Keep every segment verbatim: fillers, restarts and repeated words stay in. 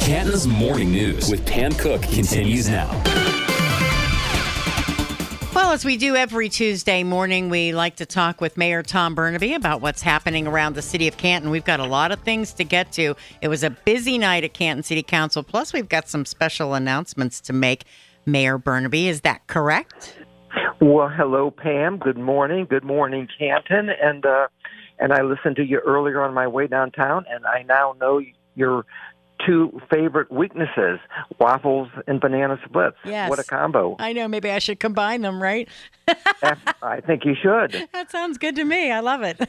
Canton's Morning News with Pam Cook continues now. Well, as we do every Tuesday morning, we like to talk with Mayor Tom Burnaby about what's happening around the city of Canton. We've got a lot of things to get to. It was a busy night at Canton City Council. Plus, we've got some special announcements to make. Mayor Burnaby, is that correct? Well, hello, Pam. Good morning. Good morning, Canton. And uh, and I listened to you earlier on my way downtown, and I now know your two favorite weaknesses, waffles and banana splits. Yes. What a combo. I know. Maybe I should combine them, right? I think you should. That sounds good to me. I love it.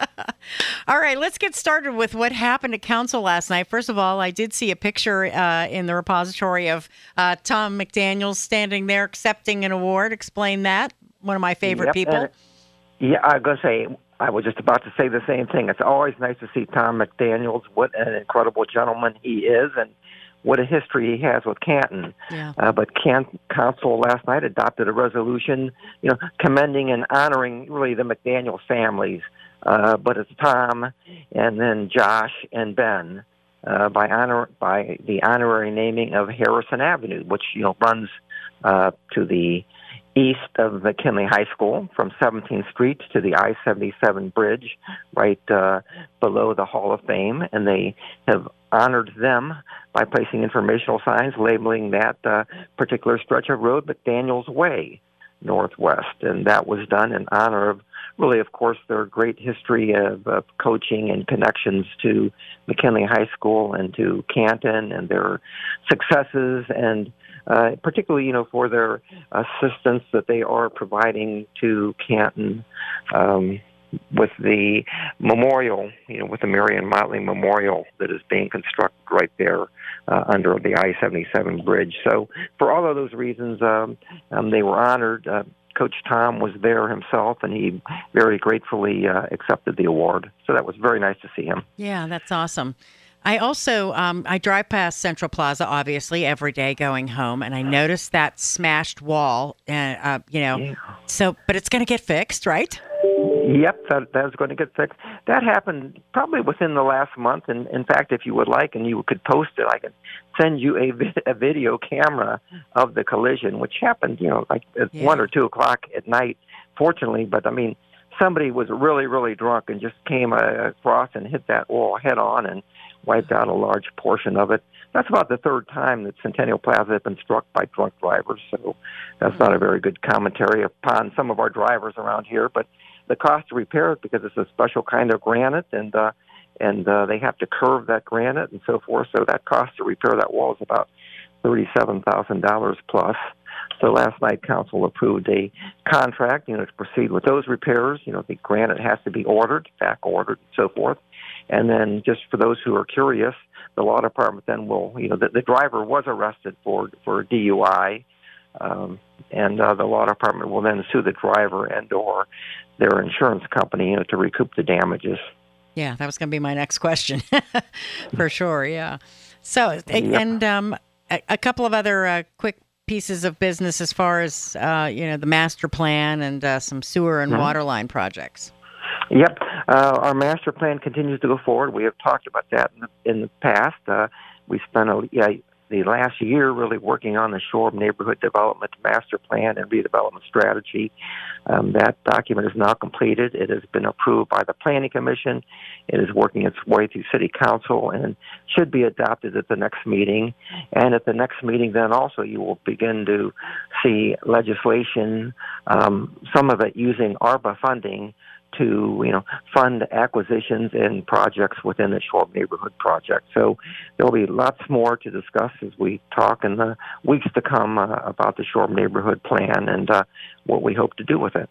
All right, let's get started with what happened at council last night. First of all, I did see a picture uh, in the repository of uh, Tom McDaniel standing there accepting an award. Explain that. One of my favorite Yep, people. and- yeah, I was going to say, I was just about to say the same thing. It's always nice to see Tom McDaniels. What an incredible gentleman he is, and what a history he has with Canton. Yeah. Uh, but Canton Council last night adopted a resolution, you know, commending and honoring really the McDaniel families. Uh, but it's Tom, and then Josh and Ben, uh, by honor by the honorary naming of Harrison Avenue, which you know runs uh, to the east of McKinley High School from seventeenth Street to the I seventy-seven bridge right uh, below the Hall of Fame. And they have honored them by placing informational signs labeling that uh, particular stretch of road McDaniel's Way Northwest. And that was done in honor of, really, of course, their great history of, of coaching and connections to McKinley High School and to Canton and their successes, and uh, particularly, you know, for their assistance that they are providing to Canton um, with the memorial, you know, with the Marion Motley Memorial that is being constructed right there uh, under the I seventy-seven bridge. So for all of those reasons, um, um, they were honored. Uh, Coach Tom was there himself, and he very gratefully uh, accepted the award. So that was very nice to see him. Yeah, that's awesome. I also, um, I drive past Central Plaza, obviously, every day going home, and I noticed that smashed wall, uh, uh, you know, Yeah. so, but it's going to get fixed, right? Yep, that, that's going to get fixed. That happened probably within the last month, and in fact, if you would like, and you could post it, I could send you a, vi- a video camera of the collision, which happened, you know, like at Yeah. one or two o'clock at night, fortunately, but I mean, somebody was really, really drunk and just came uh, across and hit that wall head on and wiped out a large portion of it. That's about the third time that Centennial Plaza has been struck by drunk drivers, so that's not a very good commentary upon some of our drivers around here. But the cost to repair it, because it's a special kind of granite, and uh, and uh, they have to curve that granite and so forth, so that cost to repair that wall is about thirty-seven thousand dollars plus. So last night, council approved a contract, you know, to proceed with those repairs. You know, the granite has to be ordered, back ordered, and so forth. And then, just for those who are curious, the law department then will, you know, the, the driver was arrested for for D U I, um, and uh, the law department will then sue the driver and/or their insurance company, you know, to recoup the damages. Yeah, that was going to be my next question, for sure. Yeah. So, Yep. and um, a, a couple of other uh, quick pieces of business as far as uh, you know, the master plan and uh, some sewer and Mm-hmm. water line projects. Yep. Uh, our master plan continues to go forward. We have talked about that in the, in the past. Uh, we spent a, yeah, the last year really working on the Shore Neighborhood Development Master Plan and Redevelopment Strategy. Um, that document is now completed. It has been approved by the Planning Commission. It is working its way through City Council and should be adopted at the next meeting. And at the next meeting, then also you will begin to see legislation, um, some of it using ARPA funding, to, you know, fund acquisitions and projects within the Shore Neighborhood Project. So there will be lots more to discuss as we talk in the weeks to come uh, about the Shore Neighborhood Plan and uh, what we hope to do with it.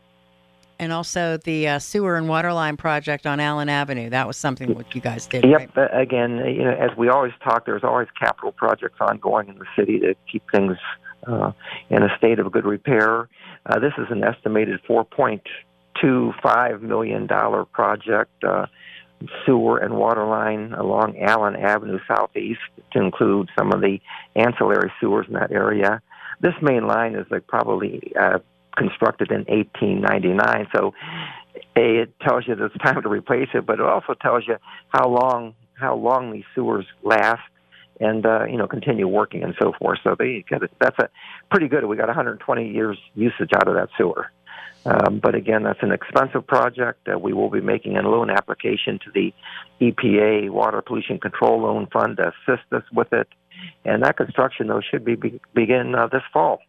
And also the uh, sewer and water line project on Allen Avenue. That was something that you guys did, Yep. right? Uh, again, you know, as we always talk, there's always capital projects ongoing in the city to keep things uh, in a state of good repair. Uh, this is an estimated four point two five million dollar project, uh, sewer and water line along Allen Avenue Southeast, to include some of the ancillary sewers in that area. This main line is like probably uh, constructed in eighteen ninety-nine, so it tells you that it's time to replace it, but it also tells you how long how long these sewers last and uh, you know continue working and so forth. So they got it. That's a pretty good. We got one hundred twenty years usage out of that sewer. Um, but again, that's an expensive project. Uh, we will be making a loan application to the E P A Water Pollution Control Loan Fund to assist us with it. And that construction, though, should be, be begin uh, this fall.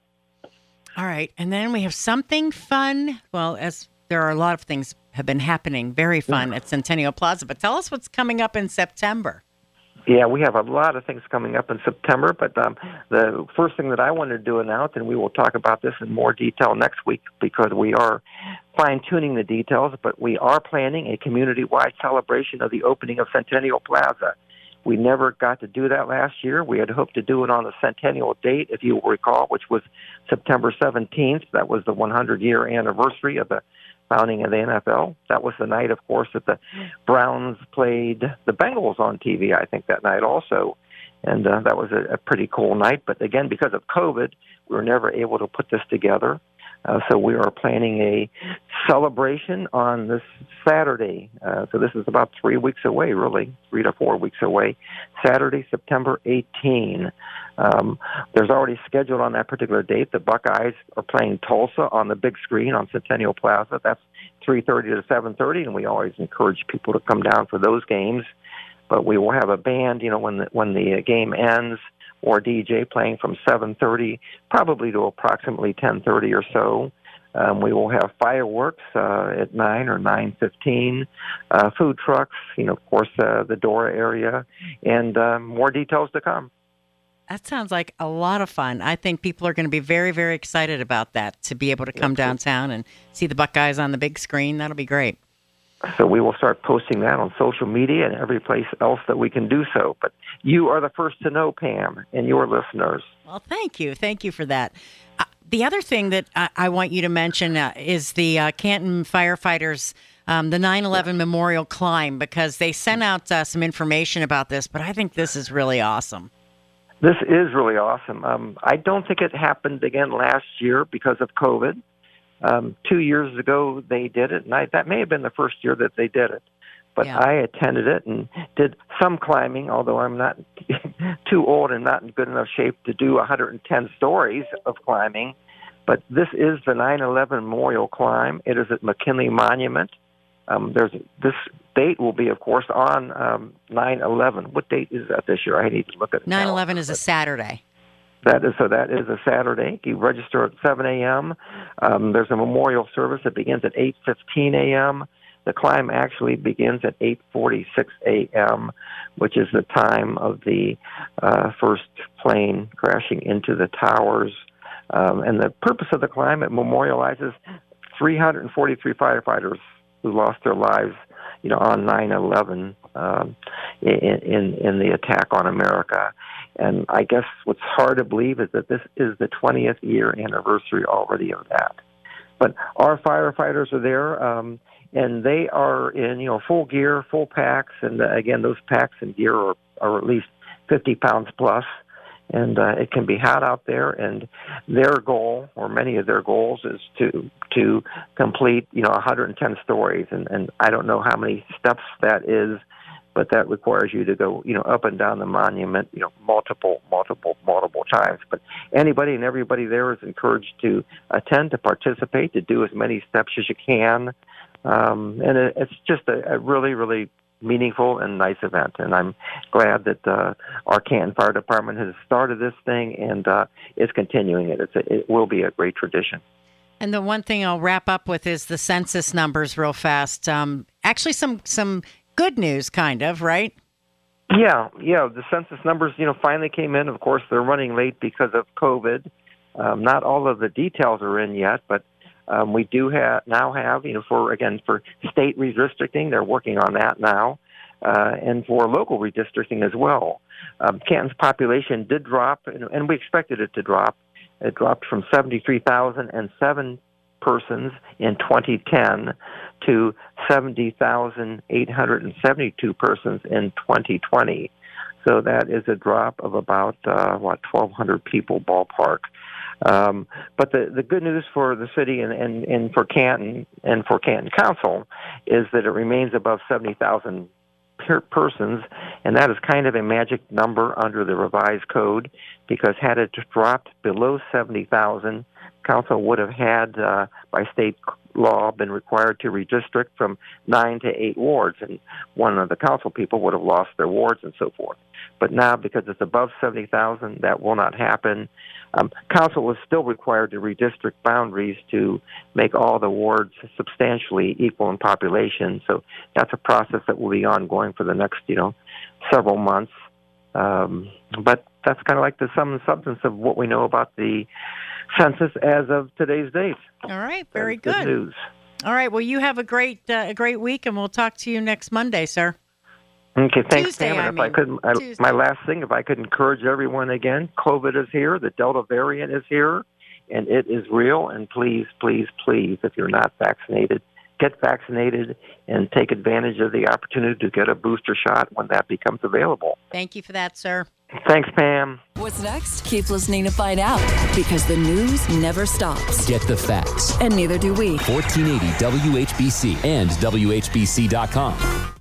All right. And then we have something fun. Well, as there are a lot of things have been happening, very fun at Centennial Plaza. But tell us what's coming up in September. Yeah, we have a lot of things coming up in September, but um, the first thing that I wanted to announce, and we will talk about this in more detail next week because we are fine-tuning the details, but we are planning a community-wide celebration of the opening of Centennial Plaza. We never got to do that last year. We had hoped to do it on the centennial date, if you will recall, which was September seventeenth. That was the hundred-year anniversary of the founding of the N F L. That was the night, of course, that the Browns played the Bengals on T V, I think, that night also. And uh, that was a, a pretty cool night. But again, because of COVID, we were never able to put this together. Uh, so we are planning a celebration on this Saturday. Uh, so this is about three weeks away, really, three to four weeks away. Saturday, September eighteenth. Um, there's already scheduled on that particular date. The Buckeyes are playing Tulsa on the big screen on Centennial Plaza. That's three thirty to seven thirty, and we always encourage people to come down for those games. But we will have a band, you know, when the, when the game ends, or D J playing from seven thirty, probably to approximately ten thirty or so. Um, we will have fireworks uh, at nine or nine fifteen, uh, food trucks, you know, of course, uh, the Dora area, and uh, more details to come. That sounds like a lot of fun. I think people are going to be very, very excited about that, to be able to come downtown and see the Buckeyes on the big screen. That'll be great. So we will start posting that on social media and every place else that we can do so. But you are the first to know, Pam, and your listeners. Well, thank you. Thank you for that. Uh, the other thing that I, I want you to mention uh, is the uh, Canton firefighters, um, the nine eleven yeah. Memorial Climb, because they sent out uh, some information about this, but I think this is really awesome. This is really awesome. Um, I don't think it happened again last year because of COVID. Um, two years ago, they did it, and I, that may have been the first year that they did it. But yeah. I attended it and did some climbing, although I'm not too old and not in good enough shape to do one hundred ten stories of climbing. But this is the nine eleven Memorial Climb. It is at McKinley Monument. Um, there's this date will be, of course, on um, nine eleven. What date is that this year? I need to look at it. nine eleven is a Saturday. That is so. That is a Saturday. You register at seven a.m. Um, there's a memorial service that begins at eight fifteen a.m. The climb actually begins at eight forty-six a.m., which is the time of the uh, first plane crashing into the towers. Um, and the purpose of the climb, it memorializes three hundred forty-three firefighters who lost their lives, you know, on nine eleven um, in, in in the attack on America. And I guess what's hard to believe is that this is the twentieth year anniversary already of that. But our firefighters are there, um, and they are in, you know, full gear, full packs. And uh, again, those packs and gear are, are at least fifty pounds plus. And uh, it can be hot out there. And their goal, or many of their goals, is to to complete, you know, one hundred ten stories. And, and I don't know how many steps that is, but that requires you to go, you know, up and down the monument, you know, multiple, multiple, multiple times. But anybody and everybody there is encouraged to attend, to participate, to do as many steps as you can. Um, and it, it's just a, a really, really meaningful and nice event. And I'm glad that uh, our Canton Fire Department has started this thing and uh, is continuing it. It's a, it will be a great tradition. And the one thing I'll wrap up with is the census numbers real fast. Um, actually, some some good news, kind of, right? Yeah, yeah. The census numbers, you know, finally came in. Of course, they're running late because of COVID. Um, not all of the details are in yet, but um, we do have now have, you know, for again for state redistricting, they're working on that now, uh, and for local redistricting as well. Um, Canton's population did drop, and we expected it to drop. It dropped from seventy-three thousand seven persons in twenty ten to seventy thousand eight hundred seventy-two persons in twenty twenty. So that is a drop of about, uh, what, twelve hundred people ballpark. Um, but the, the good news for the city and, and, and for Canton and for Canton Council is that it remains above seventy thousand per- persons, and that is kind of a magic number under the revised code, because had it dropped below seventy thousand, council would have had, uh, by state law, been required to redistrict from nine to eight wards, and one of the council people would have lost their wards and so forth. But now, because it's above seventy thousand, that will not happen. Um, council is still required to redistrict boundaries to make all the wards substantially equal in population. So that's a process that will be ongoing for the next, you know, several months. Um, but that's kind of like the sum and substance of what we know about the census as of today's date. All right, very good. Good news. All right, well, you have a great uh, a great week, and we'll talk to you next Monday, sir. Okay, thanks, Tuesday, Pam. And I if mean. I could, I, my last thing, if I could encourage everyone again, COVID is here, the Delta variant is here, and it is real. And please, please, please, if you're not vaccinated, get vaccinated and take advantage of the opportunity to get a booster shot when that becomes available. Thank you for that, sir. Thanks, Pam. What's next? Keep listening to find out, because the news never stops. Get the facts. And neither do we. fourteen eighty W H B C and W H B C dot com.